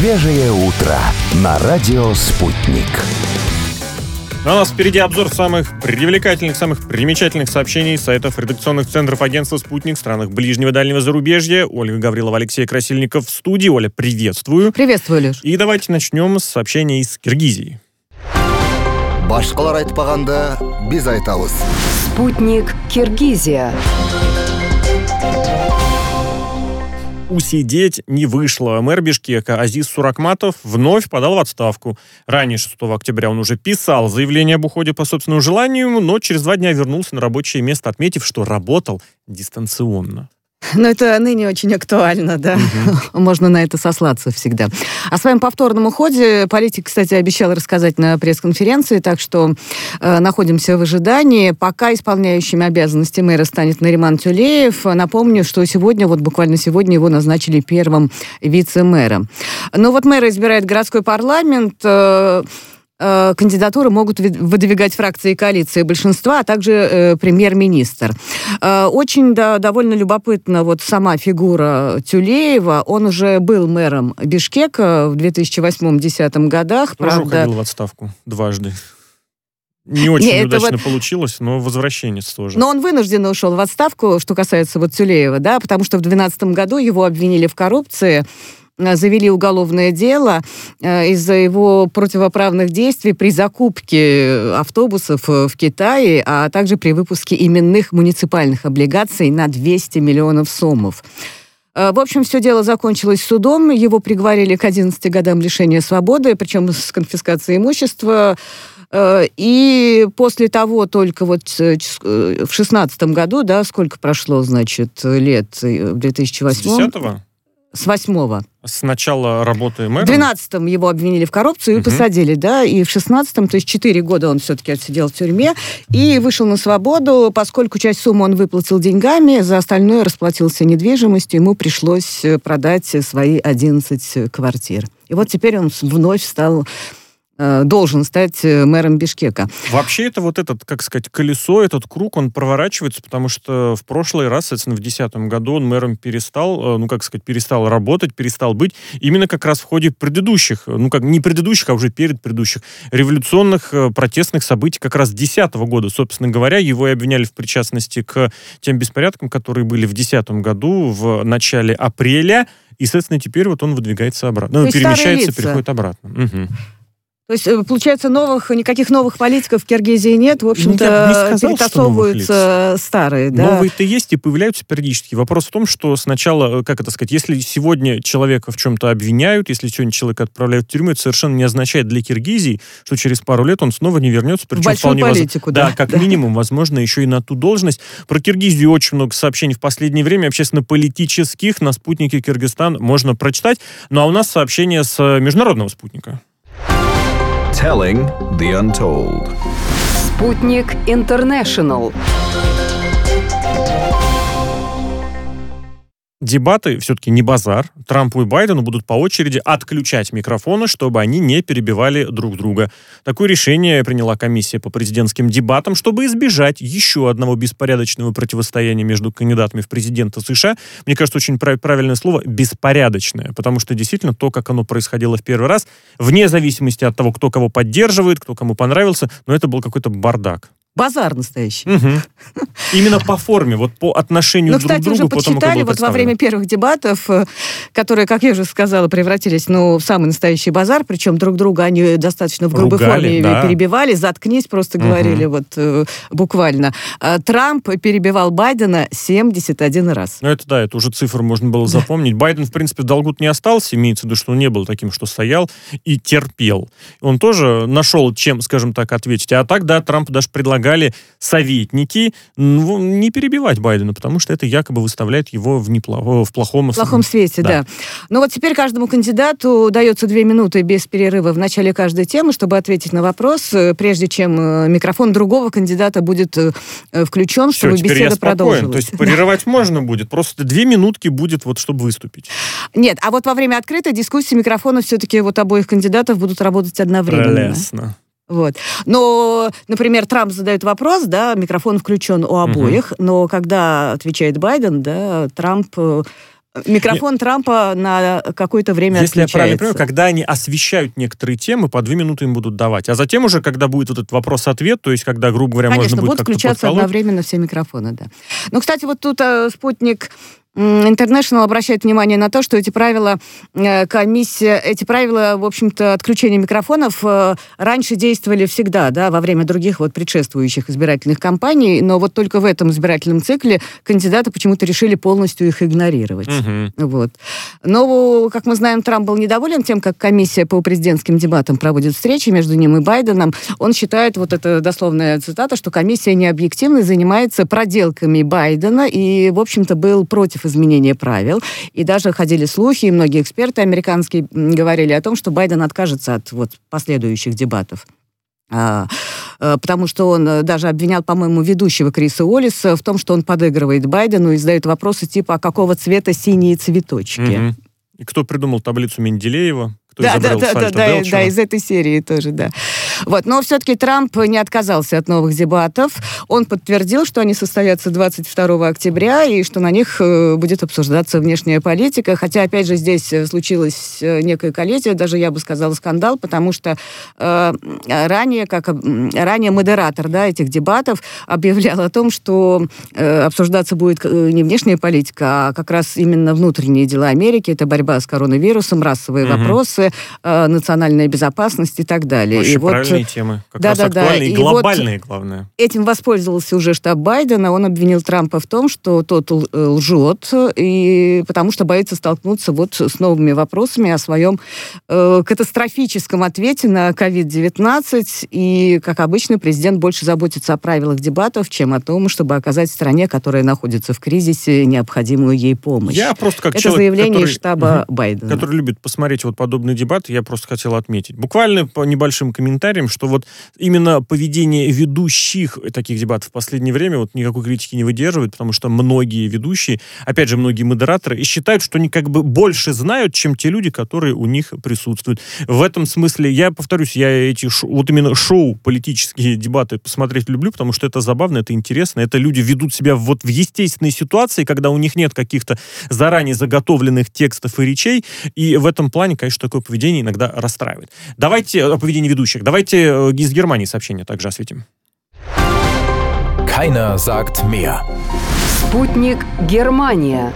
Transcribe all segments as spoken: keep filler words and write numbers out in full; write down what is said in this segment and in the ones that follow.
Свежее утро на радио «Спутник». У нас впереди обзор самых привлекательных, самых примечательных сообщений сайтов редакционных центров агентства «Спутник» в странах ближнего и дальнего зарубежья. Ольга Гаврилова, Алексей Красильников в студии. Оля, приветствую. Приветствую, Леш. И давайте начнем с сообщения из Киргизии. Башкалар айтпаганда биз айтабыз. Спутник Киргизия. Усидеть не вышло. Мэр Бишкека Азиз Суракматов вновь подал в отставку. Ранее, шестого октября, он уже писал заявление об уходе по собственному желанию, но через два дня вернулся на рабочее место, отметив, что работал дистанционно. Но это ныне очень актуально, да. Угу. Можно на это сослаться всегда. О своем повторном уходе политик, кстати, обещал рассказать на пресс-конференции, так что э, находимся в ожидании. Пока исполняющим обязанности мэра станет Нариман Тюлеев. Напомню, что сегодня, вот буквально сегодня его назначили первым вице-мэром. Но вот мэра избирает городской парламент. Э, Кандидатуры могут выдвигать фракции коалиции большинства, а также э, премьер-министр. Э, очень да, довольно любопытна вот сама фигура Тюлеева. Он уже был мэром Бишкека в две тысячи восьмом-две тысячи десятом годах. Тоже правда... уходил в отставку дважды. Не очень Нет, удачно вот... получилось, но возвращенец тоже. Но он вынужденно ушел в отставку, что касается вот Тюлеева, да, потому что в две тысячи двенадцатом году его обвинили в коррупции, завели уголовное дело э, из-за его противоправных действий при закупке автобусов в Китае, а также при выпуске именных муниципальных облигаций на двести миллионов сомов. Э, в общем, все дело закончилось судом, его приговорили к одиннадцати годам лишения свободы, причем с конфискацией имущества. Э, и после того только вот э, в шестнадцатом году, да, сколько прошло, значит, лет, в две тысячи восьмом... С десятого? С восьмого. С начала работы мэром? В двенадцатом его обвинили в коррупции и угу. посадили, да, и в шестнадцатом, то есть четыре года он все-таки отсидел в тюрьме и вышел на свободу, поскольку часть суммы он выплатил деньгами, за остальное расплатился недвижимостью, ему пришлось продать свои одиннадцать квартир. И вот теперь он вновь стал... должен стать мэром Бишкека. Вообще это вот этот, как сказать, колесо, этот круг, он проворачивается, потому что в прошлый раз, соответственно, в две тысячи десятом году он мэром перестал, ну, как сказать, перестал работать, перестал быть, именно как раз в ходе предыдущих, ну, как не предыдущих, а уже перед предыдущих революционных протестных событий как раз две тысячи десятого года, собственно говоря, его и обвиняли в причастности к тем беспорядкам, которые были в две тысячи десятом году, в начале апреля, и, соответственно, теперь вот он выдвигается обратно. Ну, перемещается, переходит обратно. Угу. То есть, получается, новых, никаких новых политиков в Киргизии нет, в общем-то, ну, сказал, перетасовываются старые. Да? Новые-то есть и появляются периодически. Вопрос в том, что сначала, как это сказать, если сегодня человека в чем-то обвиняют, если сегодня человека отправляют в тюрьму, это совершенно не означает для Киргизии, что через пару лет он снова не вернется. Причем в большую вполне политику, воз... да. Да, как да. минимум, возможно, еще и на ту должность. Про Киргизию очень много сообщений в последнее время, общественно-политических, на спутнике Кыргызстан можно прочитать. Ну а у нас сообщение с международного спутника. Telling the Untold. Спутник Интернешнл. Дебаты все-таки не базар. Трампу и Байдену будут по очереди отключать микрофоны, чтобы они не перебивали друг друга. Такое решение приняла комиссия по президентским дебатам, чтобы избежать еще одного беспорядочного противостояния между кандидатами в президенты США. Мне кажется, очень правильное слово «беспорядочное», потому что действительно то, как оно происходило в первый раз, вне зависимости от того, кто кого поддерживает, кто кому понравился, но это был какой-то бардак. Базар настоящий. Угу. Именно по форме, вот по отношению ну, друг к другу. Ну, кстати, уже подсчитали, вот во время первых дебатов, которые, как я уже сказала, превратились ну, в самый настоящий базар, причем друг друга они достаточно в грубой Ругали, форме да. перебивали, заткнись, просто угу. говорили вот э, буквально. Трамп перебивал Байдена семьдесят один раз. Ну, это да, это уже цифру можно было запомнить. Байден, в принципе, в долгу не остался, имеется в виду, что он не был таким, что стоял и терпел. Он тоже нашел, чем, скажем так, ответить. А так, да, Трампу даже предлагали советники ну, не перебивать Байдена, потому что это якобы выставляет его в, непло... в плохом... В плохом свете, да. да. Но вот теперь каждому кандидату дается две минуты без перерыва в начале каждой темы, чтобы ответить на вопрос, прежде чем микрофон другого кандидата будет включен, Все, чтобы беседа продолжилась. То есть прерывать можно будет, просто две минутки будет, вот, чтобы выступить. Нет, а вот во время открытой дискуссии микрофоны все-таки вот обоих кандидатов будут работать одновременно. Прелестно. Вот. Но, например, Трамп задает вопрос, да, микрофон включен у обоих, угу. но когда отвечает Байден, да, Трамп Микрофон Трампа на какое-то время Если я правильно отключается. понимаю, когда они освещают некоторые темы, по две минуты им будут давать. А затем уже, когда будет вот этот вопрос-ответ, то есть когда, грубо говоря, Конечно, можно будет будут как-то включаться подколоть. одновременно все микрофоны, да. Ну, кстати, вот тут э, спутник International обращает внимание на то, что эти правила э, комиссия, эти правила, в общем-то, отключения микрофонов э, раньше действовали всегда, да, во время других вот предшествующих избирательных кампаний, но вот только в этом избирательном цикле кандидаты почему-то решили полностью их игнорировать. Угу. Вот. Но, как мы знаем, Трамп был недоволен тем, как комиссия по президентским дебатам проводит встречи между ним и Байденом. Он считает, вот это дословная цитата, что комиссия необъективно занимается проделками Байдена и, в общем-то, был против изменения правил. И даже ходили слухи, и многие эксперты американские говорили о том, что Байден откажется от вот, последующих дебатов. А, потому что он даже обвинял, по-моему, ведущего Криса Уоллиса в том, что он подыгрывает Байдену и задает вопросы типа, а какого цвета синие цветочки? Угу. И кто придумал таблицу Менделеева? Кто Да, изобрел да, да, сальто да, да, Белчера? да, из этой серии тоже, да. Вот, но все-таки Трамп не отказался от новых дебатов. Он подтвердил, что они состоятся двадцать второго октября и что на них э, будет обсуждаться внешняя политика. Хотя, опять же, здесь случилось э, некое коллизия, даже я бы сказала скандал, потому что э, ранее, как ранее модератор, да, этих дебатов объявлял о том, что э, обсуждаться будет не внешняя политика, а как раз именно внутренние дела Америки. Это борьба с коронавирусом, расовые Мгм. вопросы, э, национальная безопасность и так далее. Вообще И вот правильные темы. Как да, раз да, да. актуальные и И глобальные, главное. этим воспользовался уже штаб Байдена. Он обвинил Трампа в том, что тот л- лжет, и потому что боится столкнуться вот с новыми вопросами о своем э, катастрофическом ответе на ковид девятнадцать. И, как обычно, президент больше заботится о правилах дебатов, чем о том, чтобы оказать стране, которая находится в кризисе, необходимую ей помощь. Я просто как Это человек, заявление который, из штаба Мгм. Байдена. который любит посмотреть вот подобные дебаты, я просто хотел отметить. Буквально по небольшим комментариям, что вот именно поведение ведущих таких дебатов в последнее время вот никакой критики не выдерживает, потому что многие ведущие, опять же, многие модераторы, и считают, что они как бы больше знают, чем те люди, которые у них присутствуют. В этом смысле, я повторюсь, я эти шо- вот именно шоу, политические дебаты посмотреть люблю, потому что это забавно, это интересно, это люди ведут себя вот в естественной ситуации, когда у них нет каких-то заранее заготовленных текстов и речей, и в этом плане, конечно, такое поведение иногда расстраивает. Давайте о поведении ведущих. Давайте э, из Германии сообщение также осветим. Keiner sagt mehr. Спутник Германия.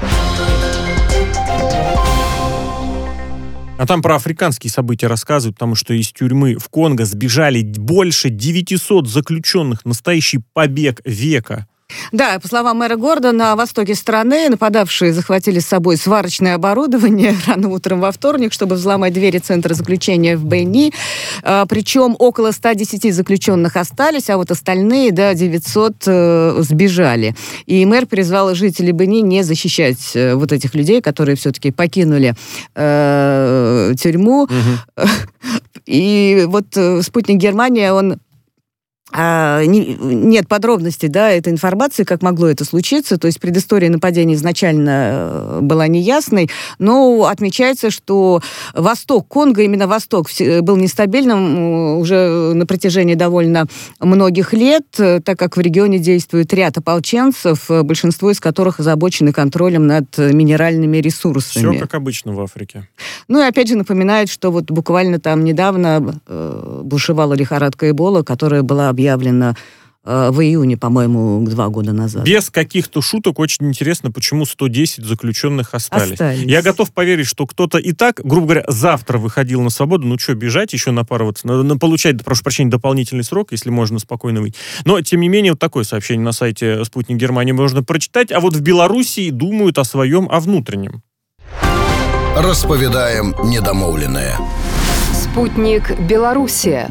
А там про африканские события рассказывают, потому что из тюрьмы в Конго сбежали больше девятисот заключенных. Настоящий побег века. Да, по словам мэра города, на востоке страны нападавшие захватили с собой сварочное оборудование рано утром во вторник, чтобы взломать двери центра заключения в Бенни. А, причем около ста десяти заключенных остались, а вот остальные, да, девятьсот э, сбежали. И мэр призвал жителей Бенни не защищать э, вот этих людей, которые все-таки покинули э, тюрьму. Мгм. И вот э, спутник Германия, он А, не, нет подробностей, да, этой информации, как могло это случиться. То есть предыстория нападения изначально э, была неясной, но отмечается, что восток Конго, именно восток, вс- был нестабильным м, уже на протяжении довольно многих лет, э, так как в регионе действует ряд ополченцев, э, большинство из которых озабочены контролем над э, минеральными ресурсами. Все как обычно в Африке. Ну и опять же напоминает, что вот буквально там недавно э, бушевала лихорадка Эбола, которая была объявлена э, в июне, по-моему, два года назад. Без каких-то шуток очень интересно, почему сто десять заключенных остались. Остались. Я готов поверить, что кто-то и так, грубо говоря, завтра выходил на свободу. Ну что, бежать, еще напарываться, на, на, получать, прошу прощения, дополнительный срок, если можно спокойно выйти. Но, тем не менее, вот такое сообщение на сайте «Спутник Германии» можно прочитать. А вот в Белоруссии думают о своем, о внутреннем. Расповедаем недомовленное. Спутник Белоруссия.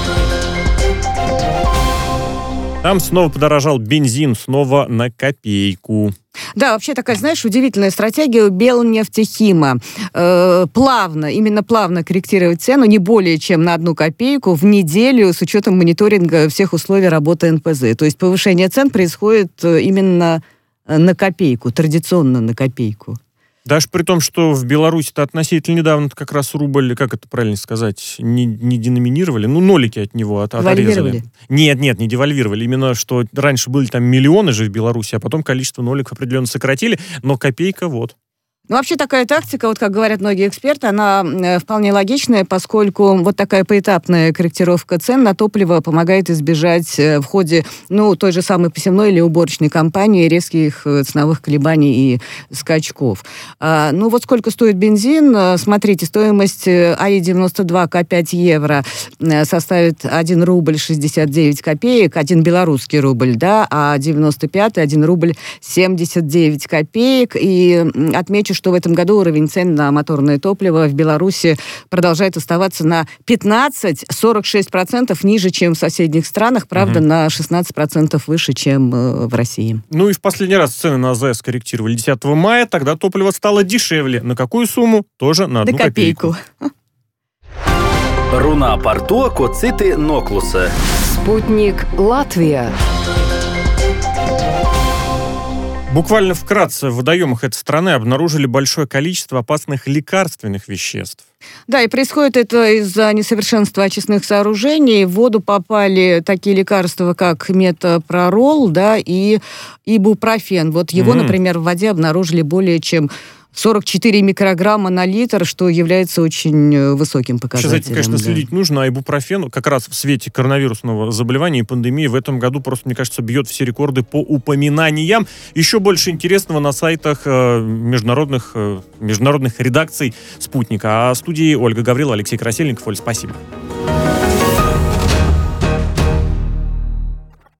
Там снова подорожал бензин, снова на копейку. Да, вообще такая, знаешь, удивительная стратегия у Белнефтехима. Э, плавно, именно плавно корректировать цену не более чем на одну копейку в неделю с учетом мониторинга всех условий работы эн пэ зэ. То есть повышение цен происходит э, именно э, на копейку, традиционно на копейку. Даже при том, что в Беларуси-то относительно недавно как раз рубль, как это правильно сказать, не, не деноминировали, ну, нолики от него от, отрезали. Девальвировали? Нет, нет, не девальвировали. Именно, что раньше были там миллионы же в Беларуси, а потом количество ноликов определенно сократили, но копейка вот. Ну, вообще такая тактика, вот как говорят многие эксперты, она э, вполне логичная, поскольку вот такая поэтапная корректировка цен на топливо помогает избежать э, в ходе, ну, той же самой посевной или уборочной кампании резких э, ценовых колебаний и скачков. А, ну, вот сколько стоит бензин? Э, смотрите, стоимость э, АИ девяносто два К пять евро э, составит один рубль шестьдесят девять копеек, один белорусский рубль, да, а девяносто пятый один рубль семьдесят девять копеек. И м, отмечу, что в этом году уровень цен на моторное топливо в Беларуси продолжает оставаться на пятнадцать сорок шесть процентов ниже, чем в соседних странах, правда, угу. на шестнадцать процентов выше, чем э, в России. Ну и в последний раз цены на АЗС корректировали десятого мая, тогда топливо стало дешевле. На какую сумму? Тоже на одну да копейку. копейку. Руна Портуа Коцити Ноклуса. Спутник Латвия. Буквально вкратце, в водоемах этой страны обнаружили большое количество опасных лекарственных веществ. Да, и происходит это из-за несовершенства очистных сооружений. В воду попали такие лекарства, как метопророл, да, и ибупрофен. Вот его, mm-hmm. например, в воде обнаружили более чем сорок четыре микрограмма на литр, что является очень высоким показателем. Сейчас этим, конечно, да. следить нужно, а ибупрофен как раз в свете коронавирусного заболевания и пандемии в этом году просто, мне кажется, бьет все рекорды по упоминаниям. Еще больше интересного на сайтах э, международных, э, международных редакций «Спутника». А в студии Ольга Гаврилова, Алексей Красильников. Оль, спасибо.